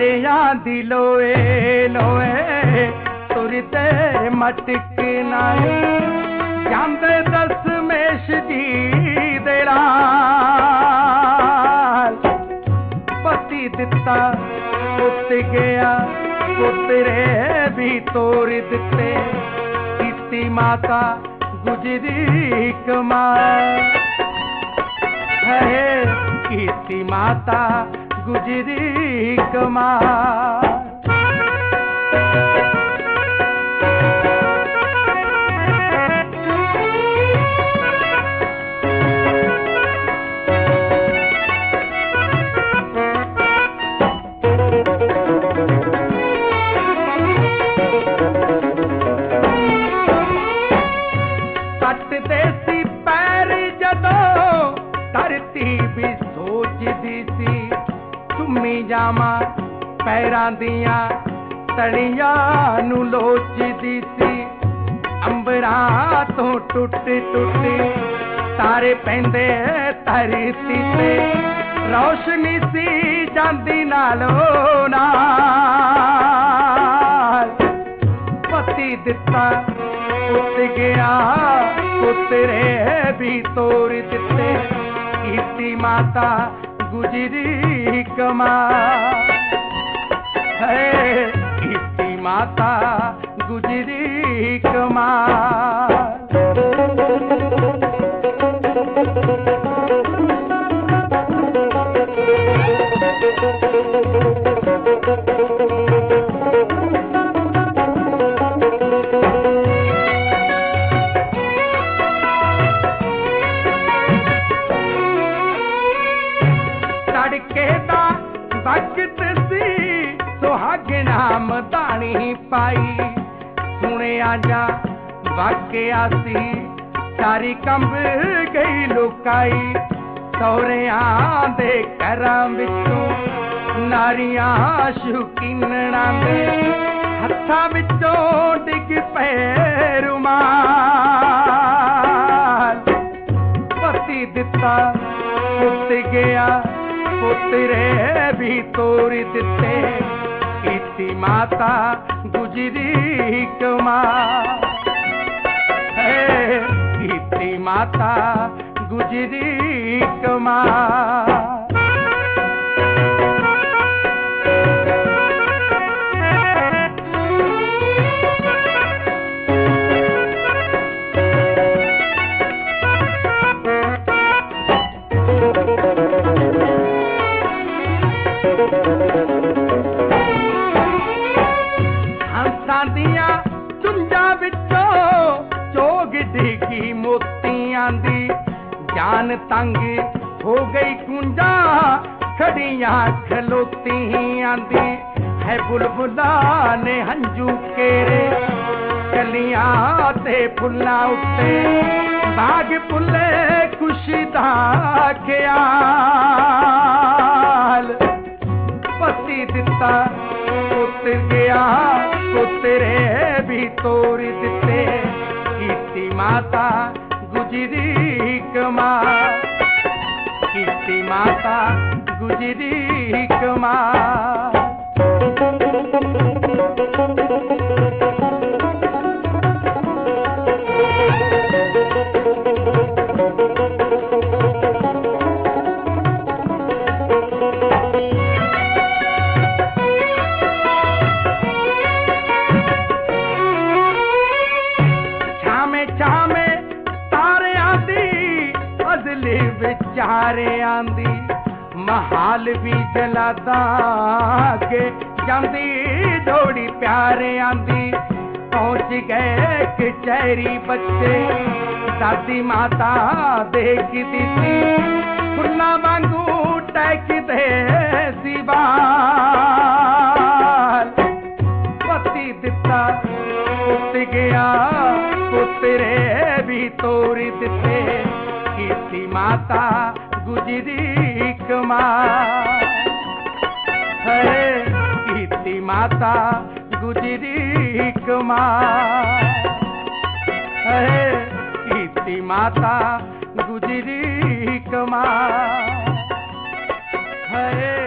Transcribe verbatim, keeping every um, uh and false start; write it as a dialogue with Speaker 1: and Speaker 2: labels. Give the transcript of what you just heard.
Speaker 1: सारिया दी लोए लोए तुरते मटक नाल जांदे दशमेश जी दे लाल पति दिता पुत गया पुतरे भी तोड़ दिते कीती माता गुजरी कमाल है कीती माता गुजरी कमाल। देसी पैर जदों धरती भी सोचदी सी चुम्मी जामा पैरां दियां तलियां नू लोचदी सी अंबरां तो टुट टुट तारे पैंदे धरती ते रोशनी सी जांदी नालों नाल पति दिता पुत गया पुतरे भी तोड़ दिते कीती माता गुजरी कमाल है कीती माता गुजरी कमाल। तड़के दा वक्त सी सुहागना मदानी पाई सुने आजा वाकया सी सारी कंब गई लुकाई सौरियां दे घरां विचों नारियां शौकीनणां दे हत्थां विचों डिग पे रुमाल पति दिता पुत गया पुतरे भी तोड़ दिते कीती माता गुजरी कमाल है कीती माता गुजरी कमाल। हंसां दियां चुंझां विचों चोग डिगी मोतियां दी जान तंग हो गई कुंजा खड़ियां खलोतियां दी है बुलबुला ने हंजू केरे कलियां ते फुल्लां उत्ते बाग फुल्ले खुशी दा ख्याल पति दिता पुत गया पुतरे भी तोड़ दिते कीती माता गुजरी कमाल कीती माता गुजरी कमाल। विचारे आंदी महाल भी जलादा के जांदी जोड़ी प्यारे आंदी पहुंच गए कचहरी बच्चे दादी माता देख दी थी फुल्ला वांगू टैक दे सिवाल पति दिता पुत गया पुतरे भी तोड़ दिते कीती माता गुजरी कमाल है कीती माता गुजरी कमाल है कीती माता गुजरी कमाल है।